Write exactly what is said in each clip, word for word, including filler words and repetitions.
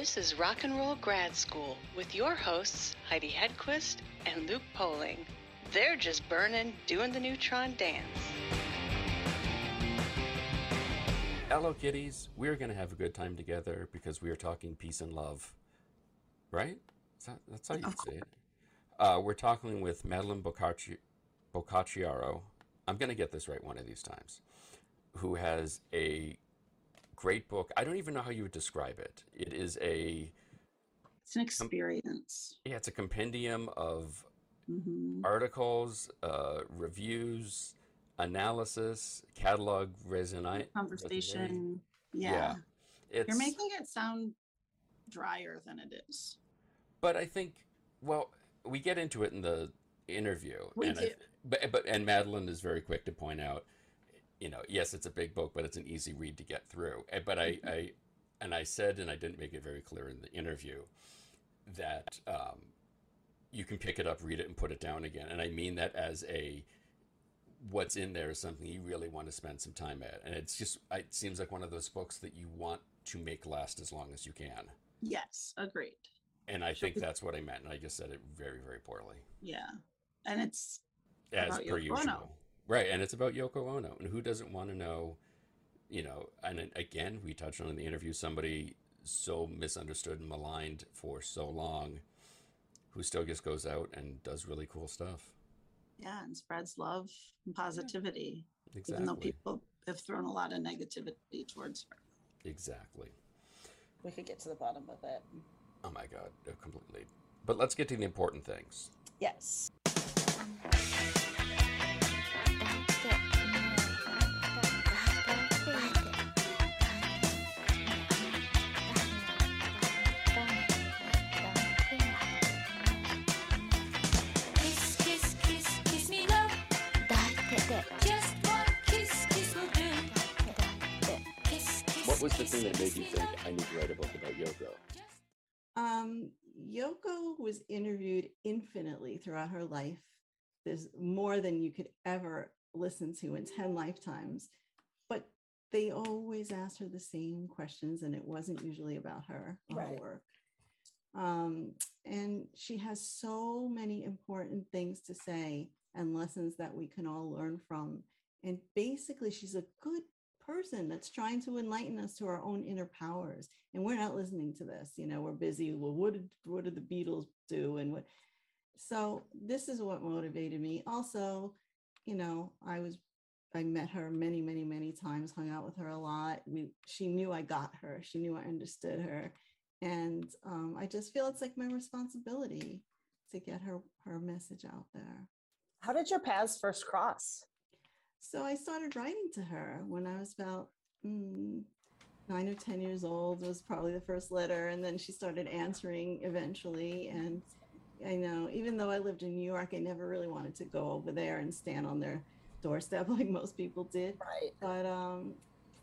This is Rock and Roll Grad School with your hosts, Heidi Hedquist and Luke Poling. They're just burning, doing the neutron dance. Hello, kiddies. We're going to have a good time together because we are talking peace and love. Right? Is that, that's how you'd say it. Uh, we're talking with Madeline Boccacci- Boccacciaro. I'm going to get this right one of these times. Who has a great book. I don't even know how you would describe it. It is a... It's an experience. Yeah, it's a compendium of Mm-hmm. articles, uh, reviews, analysis, catalog raisonne. Conversation. Yeah. Yeah. It's, You're making it sound drier than it is. But I think, well, we get into it in the interview. We and do. I, but, but, and Madeline is very quick to point out, you know, yes, it's a big book, but it's an easy read to get through. And- But I, I, and I said, and I didn't make it very clear in the interview, that um, you can pick it up, read it, and put it down again. And I mean that as a, what's in there is something you really want to spend some time at. And it's just, it seems like one of those books that you want to make last as long as you can. Yes, agreed. And I think that's what I meant. And I just said it very, very poorly. Yeah. And it's As about per Yoko usual. Ono. Right. And it's about Yoko Ono. And who doesn't want to know, you know, and then again, we touched on in the interview, somebody so misunderstood and maligned for so long who still just goes out and does really cool stuff. Yeah, and spreads love and positivity. Exactly. Even though people have thrown a lot of negativity towards her. Exactly. We could get to the bottom of it. Oh my God, uh, completely. But let's get to the important things. Yes. Kiss, kiss, kiss, kiss me love. Just one kiss, kiss will do. Kiss, kiss, What was the kiss, thing that made kiss you me think love. I need to write a book about Yoko? Um, Yoko was interviewed infinitely throughout her life. There's more than you could ever listen to in ten lifetimes, but they always asked her the same questions, and it wasn't usually about her or her Right. work. Um, and she has so many important things to say and lessons that we can all learn from. And basically, she's a good person that's trying to enlighten us to our own inner powers. And we're not listening to this. You know, we're busy. Well, what did what did the Beatles do? And what? So this is what motivated me. Also, you know, I was I met her many, many, many times, hung out with her a lot. We she knew I got her. She knew I understood her. And um, I just feel it's like my responsibility to get her her message out there. How did your paths first cross? So I started writing to her when I was about mm, nine or ten years old. It was probably the first letter. And then she started answering eventually. And I know, even though I lived in New York, I never really wanted to go over there and stand on their doorstep like most people did. Right. But um,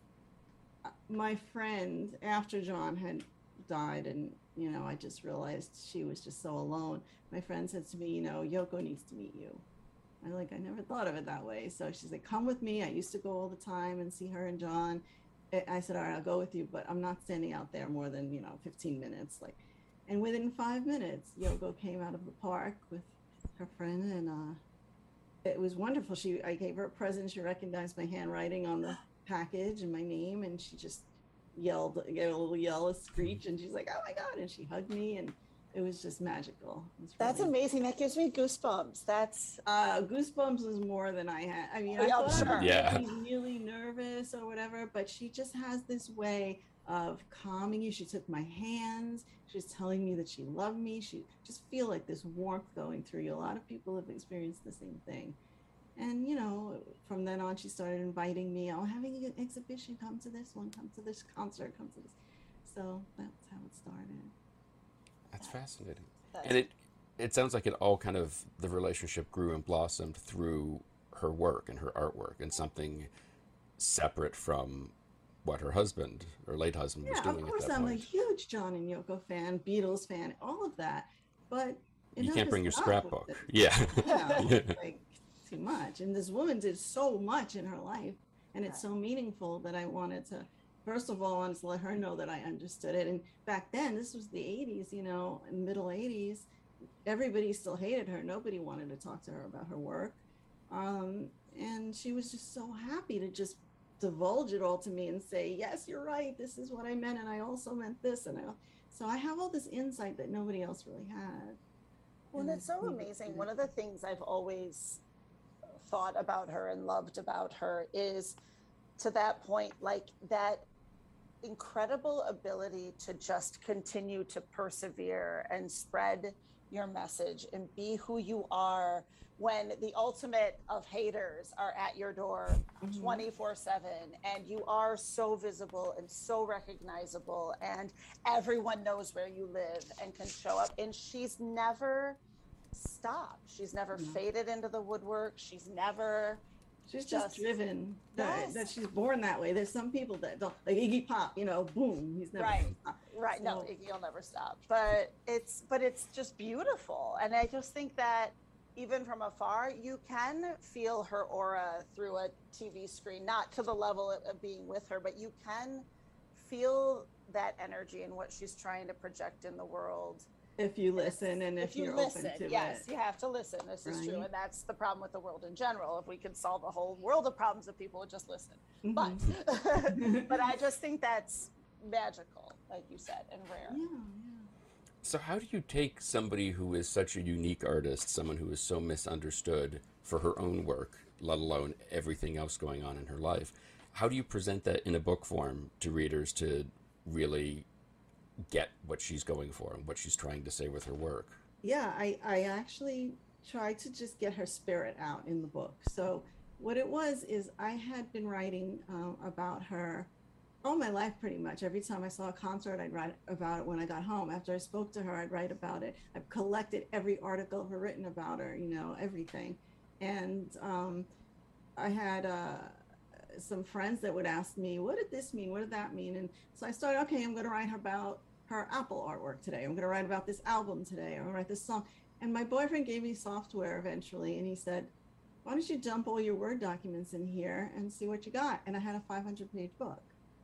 my friend, after John had died, and, you know, I just realized she was just so alone. My friend said to me, you know, Yoko needs to meet you. I like, I never thought of it that way. So she's like, come with me. I used to go all the time and see her and John. I- I said, all right, I'll go with you, but I'm not standing out there more than, you know, fifteen minutes. Like, and within five minutes, Yoko came out of the park with her friend, and uh, it was wonderful. She, I gave her a present. She recognized my handwriting on the package and my name, and she just yelled, gave a little yell, a screech, and she's like, oh my God. And she hugged me, and it was just magical. It was That's really- amazing. That gives me goosebumps. That's Uh, goosebumps was more than I had. I mean, Oh, I yeah, I'm thought I sure. was Yeah. really, really nervous or whatever, but she just has this way of calming you. She took my hands. She was telling me that she loved me. She just feel like this warmth going through you. A lot of people have experienced the same thing. And, you know, from then on, she started inviting me. Oh, having an exhibition, come to this one, come to this concert, come to this. So that's how it started. That's fascinating. That's- And it it sounds like it all kind of, the relationship grew and blossomed through her work and her artwork, and something separate from what her husband or late husband was Yeah, doing of course, at that I'm point. a huge John and Yoko fan, Beatles fan, all of that. But You enough can't bring is your enough scrapbook. with it. Yeah. You know, Yeah. like too much. And this woman did so much in her life, and it's so meaningful that I wanted to first of all, I wanted to let her know that I understood it. And back then, this was the eighties, you know, middle eighties, everybody still hated her. Nobody wanted to talk to her about her work. Um, and she was just so happy to just divulge it all to me and say, yes, you're right. This is what I meant. And I also meant this. And I, so I have all this insight that nobody else really had. Well, And that's so I think amazing. it's One of the things I've always thought about her and loved about her is, to that point, like that incredible ability to just continue to persevere and spread your message and be who you are when the ultimate of haters are at your door Mhm. twenty-four seven, and you are so visible and so recognizable, and everyone knows where you live and can show up. And she's never stopped. She's never No. faded into the woodwork. She's never She's just, just- driven that, Yes. that she's born that way. There's some people that don't, like Iggy Pop, you know, boom, he's never Right. gonna stop. right. No, So- Iggy will never stop. But it's but it's just beautiful, and I just think that even from afar, you can feel her aura through a T V screen, not to the level of, of being with her, but you can feel that energy and what she's trying to project in the world. If you listen and if, If you you're listen, open to yes, it. you have to listen. This is true, Right. and that's the problem with the world in general. If we could solve a whole world of problems, if people would just listen. But, Mhm. but I just think that's magical, like you said, and rare. Yeah, So how do you take somebody who is such a unique artist, someone who is so misunderstood for her own work, let alone everything else going on in her life? How do you present that in a book form to readers to really get what she's going for and what she's trying to say with her work? yeah. I, I actually tried to just get her spirit out in the book. So what it was is I had been writing um, about her all my life pretty much. Every time I saw a concert, I'd write about it. When I got home, after I spoke to her, I'd write about it. I've collected every article ever written about her, you know, everything. And um, I had uh, some friends that would ask me, what did this mean? What did that mean? And so I started, okay, I'm going to write about her Apple artwork today. I'm going to write about this album today. I'm going to write this song. And my boyfriend gave me software eventually, and he said, why don't you dump all your Word documents in here and see what you got? And I had a five hundred page book.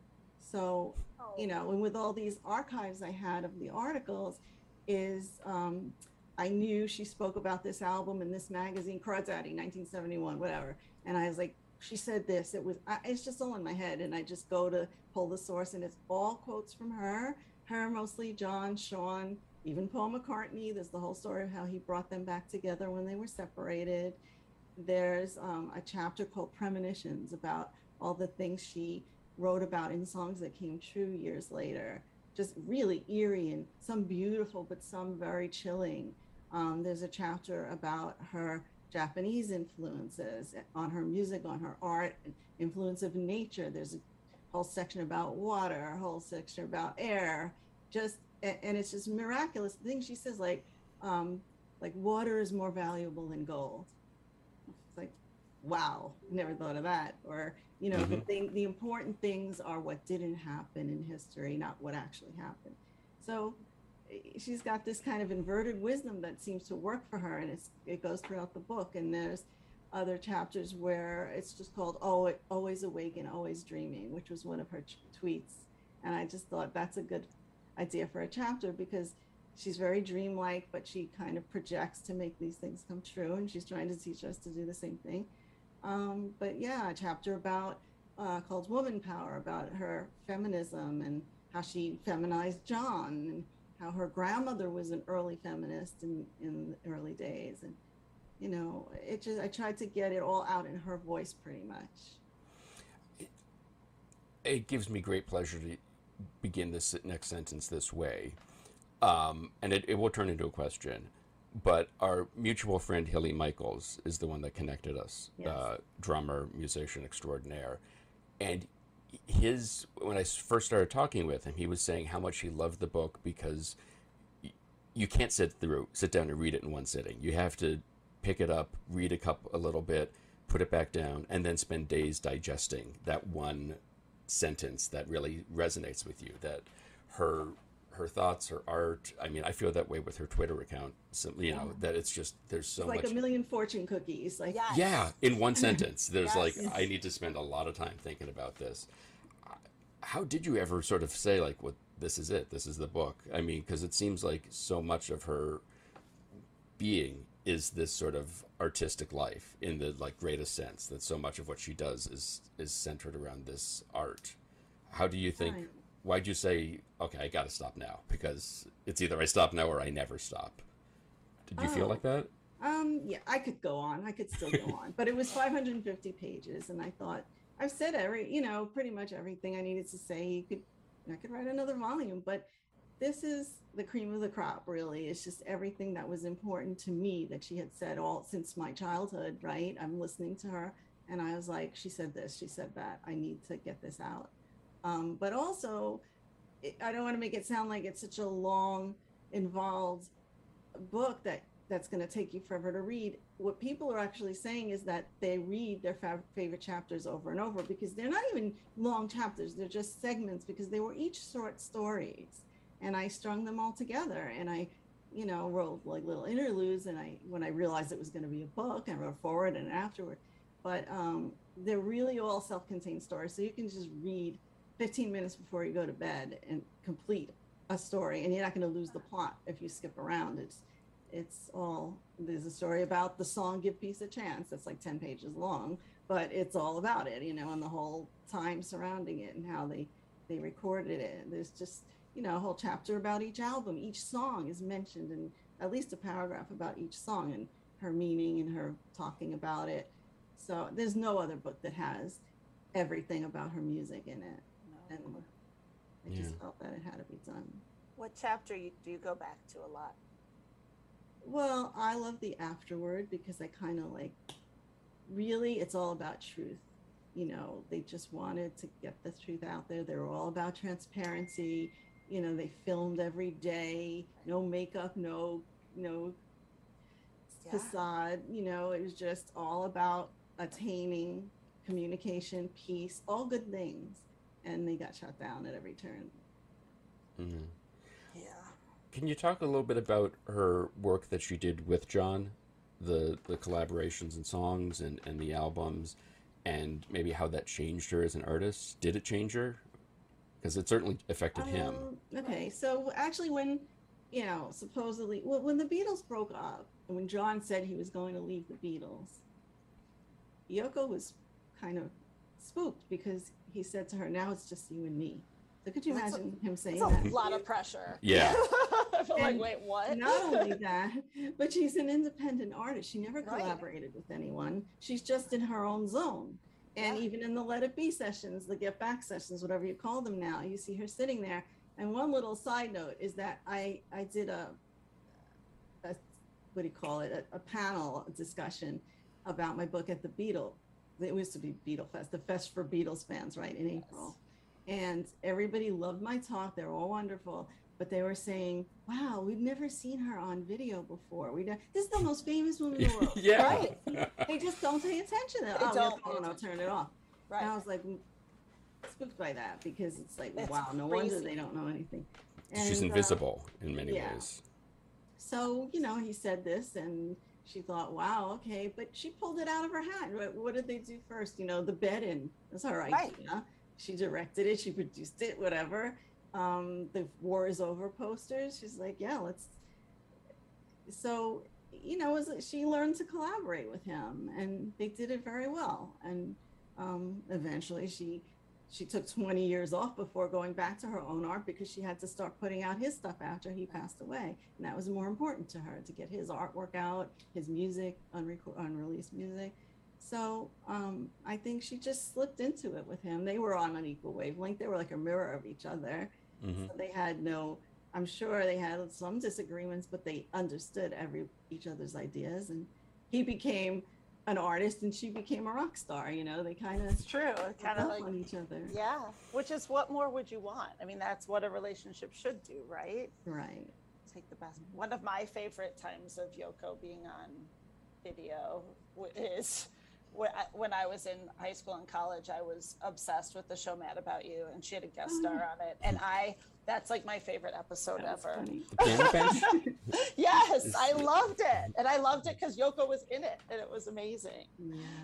So, you know, and with all these archives I had of the articles, is um, I knew she spoke about this album in this magazine, Crawdaddy, nineteen seventy-one, whatever. And I was like, she said this. It was, I, it's just all in my head. And I just go to pull the source, and it's all quotes from her, her mostly, John, Sean, even Paul McCartney. There's the whole story of how he brought them back together when they were separated. There's um, a chapter called Premonitions about all the things she wrote about in songs that came true years later. Just really eerie, and some beautiful, but some very chilling. Um, there's a chapter about her Japanese influences on her music, on her art, influence of nature. There's a whole section about water, a whole section about air. Just and it's just miraculous things she says, like um, like water is more valuable than gold. It's like, wow, never thought of that. Or you know, the Mhm. thing, the important things are what didn't happen in history, not what actually happened. So eh, she's got this kind of inverted wisdom that seems to work for her, and it's it goes throughout the book. And there's other chapters where it's just called "Oh, Always Awake and Always Dreaming," which was one of her ch- tweets. And I just thought that's a good idea for a chapter, because she's very dreamlike, but she kind of projects to make these things come true, and she's trying to teach us to do the same thing. Um, but yeah, a chapter about uh, called Woman Power, about her feminism and how she feminized John, and how her grandmother was an early feminist in, in the early days. And, you know, it just, I tried to get it all out in her voice pretty much. It gives me great pleasure to begin this next sentence this way. Um, and it, it will turn into a question. But our mutual friend Hilly Michaels is the one that connected us, Yes. uh, drummer, musician extraordinaire. And his, when I s- first started talking with him, he was saying how much he loved the book because y- you can't sit through, sit down and read it in one sitting. You have to pick it up, read a couple, a little bit, put it back down, and then spend days digesting that one sentence that really resonates with you. That her her thoughts, her art. I mean, I feel that way with her Twitter account. So, you know, that it's just there's so It's like much. a million fortune cookies. Like, Yes. Yeah, in one sentence. There's Yes. like I need to spend a lot of time thinking about this. how did you ever sort of say like, "What this is it? This is the book"? I mean, because it seems like so much of her being is this sort of artistic life in the like greatest sense. That so much of what she does is is centered around this art. How do you think? Right. Why'd you say, "Okay, I got to stop now"? Because it's either I stop now or I never stop. Did you feel Oh. like that? Um, yeah, I could go on. I could still go on, but it was five hundred fifty pages, and I thought I've said every, you know, pretty much everything I needed to say. You could, I could write another volume, but this is the cream of the crop. Really, it's just everything that was important to me that she had said all since my childhood. Right, I'm listening to her, and I was like, she said this, she said that. I need to get this out. Um, but also, it, I don't want to make it sound like it's such a long, involved book that that's going to take you forever to read. What people are actually saying is that they read their fa- favorite chapters over and over because they're not even long chapters, they're just segments, because they were each short stories, and I strung them all together, and I, you know, wrote like little interludes, and I, when I realized it was going to be a book, I wrote forward and afterward. But um, they're really all self-contained stories, so you can just read fifteen minutes before you go to bed and complete a story, and you're not going to lose the plot if you skip around. It's It's all, there's a story about the song Give Peace a Chance that's like ten pages long, but it's all about it, you know, and the whole time surrounding it and how they, they recorded it. There's just, you know, a whole chapter about each album. Each song is mentioned in at least a paragraph about each song and her meaning and her talking about it. So there's no other book that has everything about her music in it. And I just Yeah. felt that it had to be done. What chapter you, do you go back to a lot? Well, I love the afterword because I kind of like, really, it's all about truth. You know, they just wanted to get the truth out there. They were all about transparency. You know, they filmed every day, no makeup, no, no Yeah. facade. You know, it was just all about attaining communication, peace, all good things. And they got shut down at every turn. Mm-hmm. Yeah. Can you talk a little bit about her work that she did with John, the the collaborations and songs and, and the albums, and maybe how that changed her as an artist? Did it change her? Because it certainly affected him. Um, okay, so actually, when, you know, supposedly, well, when the Beatles broke up, and when John said he was going to leave the Beatles, Yoko was kind of spooked because he said to her, "Now it's just you and me." So could you That's a- imagine him saying It's that? a lot of pressure. Yeah. I feel like, And wait, what? Not only that, but she's an independent artist. She never Right. collaborated with anyone. She's just in her own zone. And Yeah. even in the Let It Be sessions, the Get Back sessions, whatever you call them now, you see her sitting there. And one little side note is that I I did a, a what do you call it, a, a panel discussion about my book at the Beatle. It used to be Beatle Fest, the Fest for Beatles fans, right, in April. And everybody loved my talk. They were all wonderful. But they were saying, "Wow, we've never seen her on video before. We don't, this is the most famous woman in the world." Yeah. Right? They just don't pay attention. They're, They oh, don't no, pay no, turn it off. Right. And I was like, mm, spooked by that because it's like, It's wow, no wonder crazy. they don't know anything. She's And, uh, invisible in many yeah. ways. so, you know, he said this and she thought, wow, okay. But she pulled it out of her hat. What, what did they do first? You know, the bed in. That's her Right. idea. She directed it. She produced it, whatever. Um, the War is Over posters. She's like, yeah, let's. So, you know, it was, she learned to collaborate with him and they did it very well. And um, eventually she she took twenty years off before going back to her own art because she had to start putting out his stuff after he passed away. And that was more important to her, to get his artwork out, his music, unreco- unreleased music. So um, I think she just slipped into it with him. They were on an equal wavelength. They were like a mirror of each other. Hmm. So they had no, I'm sure they had some disagreements, but they understood every each other's ideas. And he became an artist and she became a rock star. You know, they kind of It's true. Kind of like, on each other. yeah. Which is, what more would you want? I mean, that's what a relationship should do, right? Right. Take the best. One of my favorite times of Yoko being on video w- is when I, when I was in high school and college. I was obsessed with the show Mad About You, and she had a guest Oh, star yeah. on it. And I, that's like my favorite episode That was ever. funny. The piano bench? Yes, I loved it. And I loved it because Yoko was in it, and it was amazing. Yeah.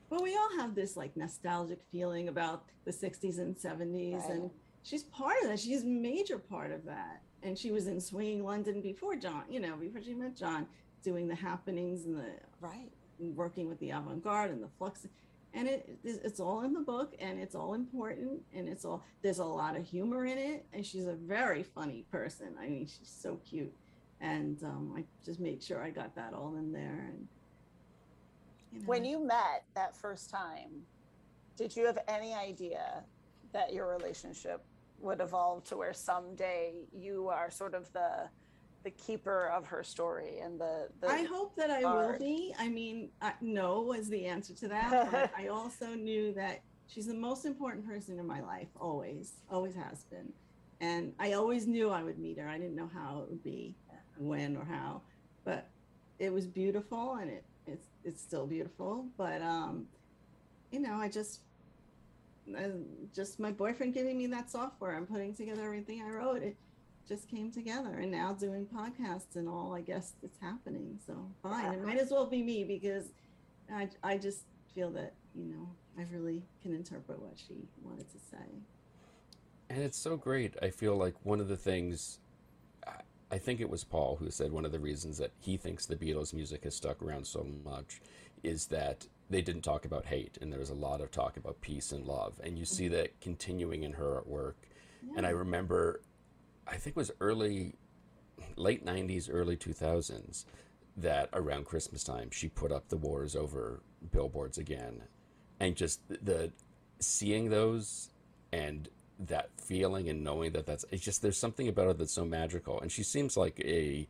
Well, we all have this like nostalgic feeling about the sixties and seventies, Right. and she's part of that. She's a major part of that. And she was in Swinging London before John, you know, before she met John, doing the happenings and the Right. working with the avant-garde and the flux. And it it's all in the book, and it's all important, and it's all there's a lot of humor in it, and she's a very funny person. I mean, she's so cute. And um, I just made sure I got that all in there. And you know, When you met that first time, did you have any idea that your relationship would evolve to where someday you are sort of the the keeper of her story and the, the I hope that I guard? will be. I mean, uh, no was the answer to that. But I also knew that she's the most important person in my life, always, always has been. And I always knew I would meet her. I didn't know how it would be, when or how, but it was beautiful, and it it's it's still beautiful. But um, you know, I just uh, just my boyfriend giving me that software and putting together everything I wrote. It just came together, and now doing podcasts and all, I guess it's happening. So fine, it might as well be me, because I I just feel that, you know, I really can interpret what she wanted to say. And it's so great. I feel like one of the things, I- I think it was Paul who said one of the reasons that he thinks the Beatles music has stuck around so much is that they didn't talk about hate, and there was a lot of talk about peace and love. And you see that continuing in her artwork. And I Yeah. remember, I think it was early, late nineties, early two thousands, that around Christmas time, she put up the Wars Over billboards again. And just the, the seeing those and that feeling and knowing that that's, it's just, there's something about her that's so magical. And she seems like a,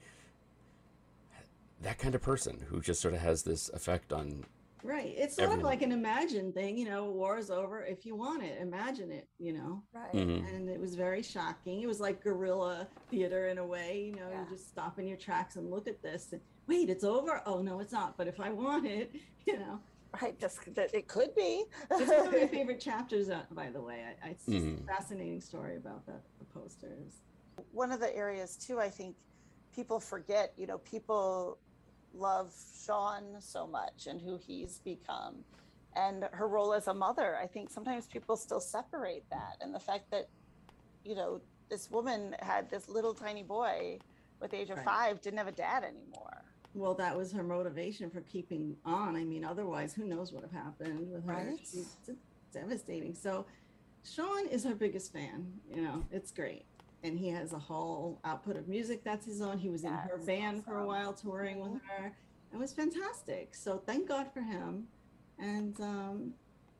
that kind of person who just sort of has this effect on, Right. It's sort Everyone. of like an imagine thing, you know, war is over. If you want it, imagine it, you know. right. Mhm. And it was very shocking. It was like guerrilla theater in a way, you know, Yeah. you just stop in your tracks and look at this. And, wait, it's over? Oh, no, it's not. But if I want it, you know. Right, just that it could be. It's one of my favorite chapters, uh, by the way. I, I, it's just Mhm. a fascinating story about the, the posters. One of the areas too, I think people forget, you know, people love Sean so much and who he's become, and her role as a mother. I think sometimes people still separate that, and the fact that, you know, this woman had this little tiny boy with the age of Right. five, didn't have a dad anymore. Well, that was her motivation for keeping on. I mean, otherwise, who knows what would have happened with her? Right. It's it's devastating. So, Sean is her biggest fan. You know, it's great. And he has a whole output of music that's his own. He was in her That's band for a awesome. while, touring with her. It was fantastic. So, thank God for him. And um,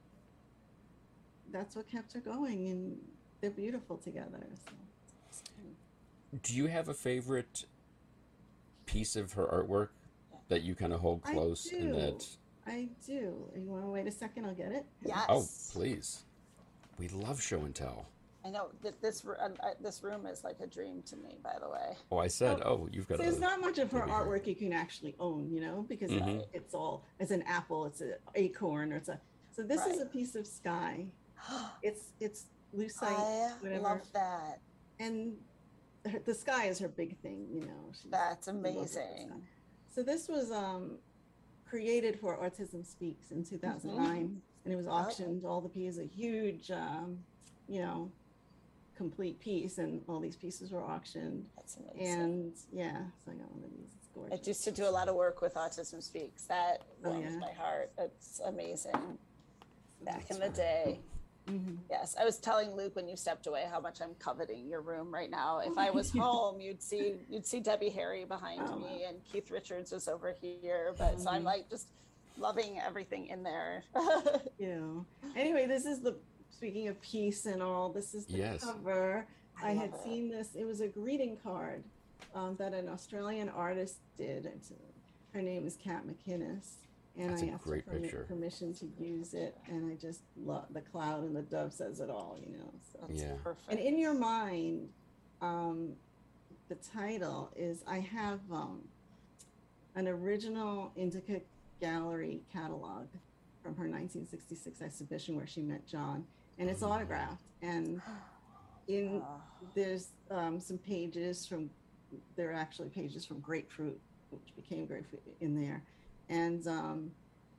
that's what kept her going. And they're beautiful together. So. do you have a favorite piece of her artwork that you kind of hold I close and do. that, I do. You want to wait a second? I'll get it. Yes. oh, please. We love show and tell. I know that this r- uh, uh, this room is like a dream to me, by the way. Oh, I said, oh, you've got There's a, not much of her maybe her. artwork you can actually own, you know, because Mhm. it's all, it's an apple, it's an acorn, or it's a, so this is a Right. piece of sky. It's, it's lucite, I whatever. love that. And her, the sky is her big thing, you know. She's That's in love with the amazing. sky. So this was um, created for Autism Speaks in two thousand nine, and it was auctioned. All the pieces, a huge, um, you know, complete piece, and all these pieces were auctioned. That's amazing. And yeah, so I got one of these. It's I gorgeous. used to do a lot of work with Autism Speaks. That Oh, warms yeah. my heart. It's amazing. Back in That's the day. Mhm. Yes. I was telling Luke when you stepped away how much I'm coveting your room right now. If I was home, you'd see you'd see Debbie Harry behind Oh, me and Keith Richards was over here. But so I'm Mhm. like just loving everything in there. Yeah. Anyway, this is the, speaking of peace and all, this is the Yes. cover. I, I had love it. seen this. It was a greeting card um, that an Australian artist did. It's, her name is Kat McInnes. And That's I a asked great her permi- picture. permission to use it. And I just love the cloud and the dove says it all, you know. So. That's Yeah. perfect. And in your mind, um, the title is I have um, an original Indica Gallery catalog from her nineteen sixty-six exhibition where she met John, and it's autographed. And in Oh, there's um, some pages from, there are actually pages from Grapefruit, which became Grapefruit in there. And um,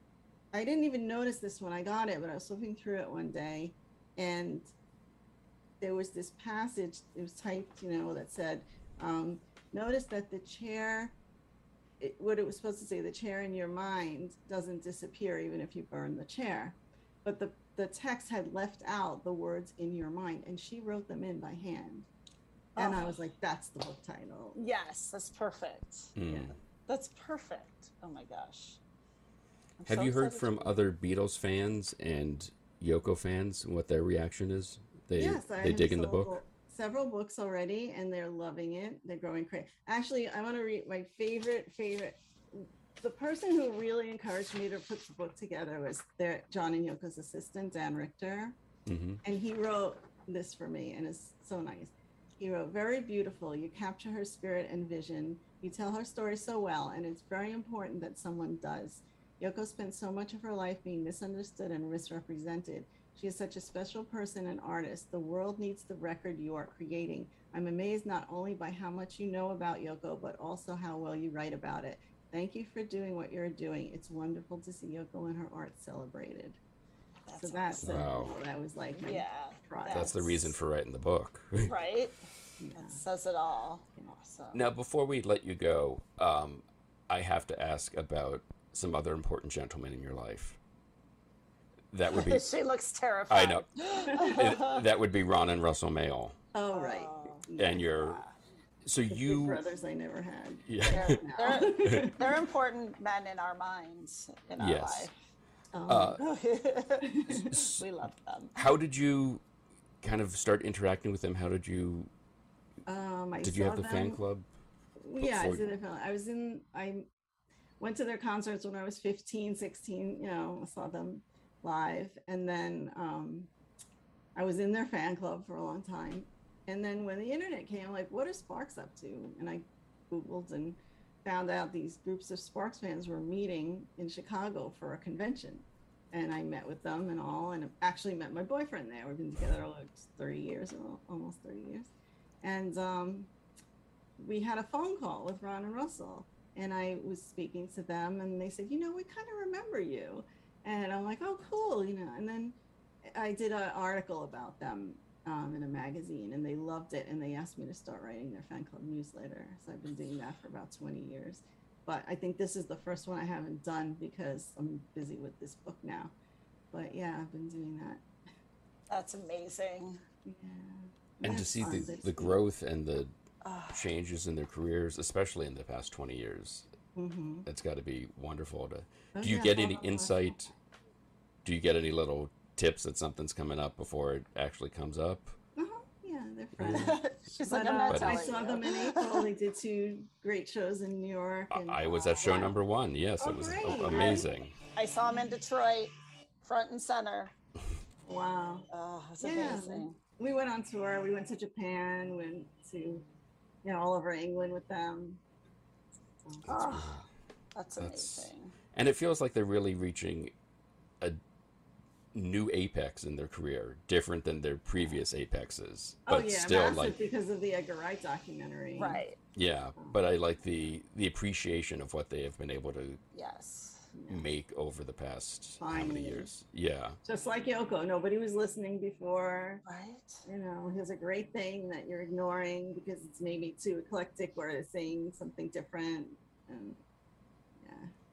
I didn't even notice this when I got it, but I was flipping through it one day, and there was this passage, it was typed, you know, that said, um, notice that the chair, it, what it was supposed to say, the chair in your mind doesn't disappear even if you burn the chair. But the, the text had left out the words in your mind, and she wrote them in by hand. And I Oh. was like, that's the book title. Yes, that's perfect. Mm. Yeah. That's perfect. Oh my gosh. I'm Have so you heard excited from to- other Beatles fans and Yoko fans and what their reaction is? They Yes, I they have dig in the sold book. several books already, and they're loving it. They're growing crazy. Actually, I want to read my favorite favorite. The person who really encouraged me to put the book together was their John and Yoko's assistant, Dan Richter, Hmm. and he wrote this for me, and it's so nice. He wrote, "Very beautiful. You capture her spirit and vision. You tell her story so well, and it's very important that someone does. Yoko spent so much of her life being misunderstood and misrepresented. She is such a special person and artist. The world needs the record you are creating. I'm amazed not only by how much you know about Yoko, but also how well you write about it. Thank you for doing what you're doing. It's wonderful to see Yoko and her art celebrated." That's So that's awesome. Wow. that was like my Yeah. pride. That's the reason for writing the book. Right? Yeah. That says it all. Yeah. Awesome. Now, before we let you go, um, I have to ask about some other important gentlemen in your life. That would be She looks I terrified. know. Uh, that would be Ron and Russell Mael. Oh, right. Oh. Yeah. And you're so The big you brothers I never had. yeah. They're, Now. they're, they're important men in our minds, in our Yes. Um, Uh, life. We love them. How did you kind of start interacting with them? How did you um, I did you saw have the fan them- club? Yeah, I before- did. I was in. I went to their concerts when I was fifteen, sixteen. You know, I saw them live, and then um, I was in their fan club for a long time. And then when the internet came, I'm like, what are Sparks up to? And I Googled and found out these groups of Sparks fans were meeting in Chicago for a convention. And I met with them and all, and actually met my boyfriend there. We've been together like thirty years, al- almost thirty years. And um, we had a phone call with Ron and Russell, and I was speaking to them, and they said, you know, we kind of remember you. And I'm like, oh, cool, you know. And then I did an article about them um, in a magazine, and they loved it, and they asked me to start writing their fan club newsletter. So I've been doing that for about twenty years. But I think this is the first one I haven't done because I'm busy with this book now. But yeah, I've been doing that. That's amazing. Yeah. And to That's see fun. the, They the see- growth and the Ah, changes in their careers, especially in the past twenty years, Mhm. it's got to be wonderful to Oh, do you yeah, get all any of us. insight? Do you get any little tips that something's coming up before it actually comes up? Uh-huh. Yeah, they're friends. She's But like, I'm uh, not But I telling saw you. them in April. They did two great shows in New York. I- And, I was uh, at show wow. number one. Yes, Oh, it was a- great. amazing. I saw him in Detroit, front and center. Wow. Oh, it's Yeah. amazing. We went on tour. We went to Japan, went to, you know, all over England with them. So, Oh, that's That's- amazing. And it feels like they're really reaching a new apex in their career, different than their previous apexes. But oh yeah, still massive like because of the Edgar Wright documentary. Right. yeah, but I like the the appreciation of what they have been able to Yes. Yeah. make over the past how many Finally. years. Yeah. Just like Yoko, nobody was listening before. Right. You know, here's a great thing that you're ignoring because it's maybe too eclectic or it's saying something different. And yeah.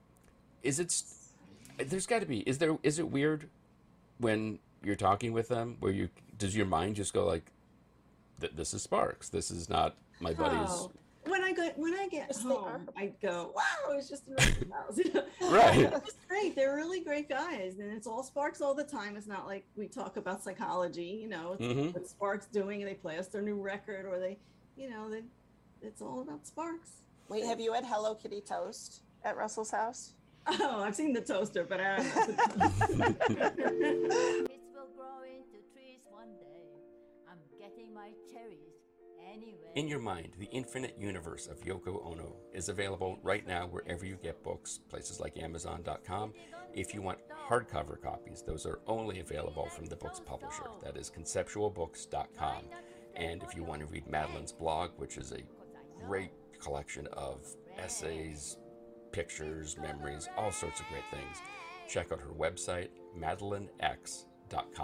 Is it s- there's got to be is there is it weird when you're talking with them where you does your mind just go like "Th- this is Sparks, this is not my buddies." Oh, when I go when I get Yes, they home, are. I go, wow, it's just a Russell house. You know? Right. It's great. They're really great guys, and it's all Sparks all the time. It's not like we talk about psychology, you know, it's Mhm. what Sparks doing, and they play us their new record, or they, you know, they, it's all about Sparks. Wait, have you had Hello Kitty toast at Russell's house? Oh, I've seen the toaster, but I haven't. Kids will grow into trees one day. I'm getting my cherries anyway. In Your Mind, the Infinite Universe of Yoko Ono is available right now wherever you get books, places like amazon dot com. If you want hardcover copies, those are only available from the book's publisher, that is conceptual books dot com. And if you want to read Madeline's blog, which is a great collection of essays, pictures, memories, all sorts of great things, check out her website, madeline x dot com.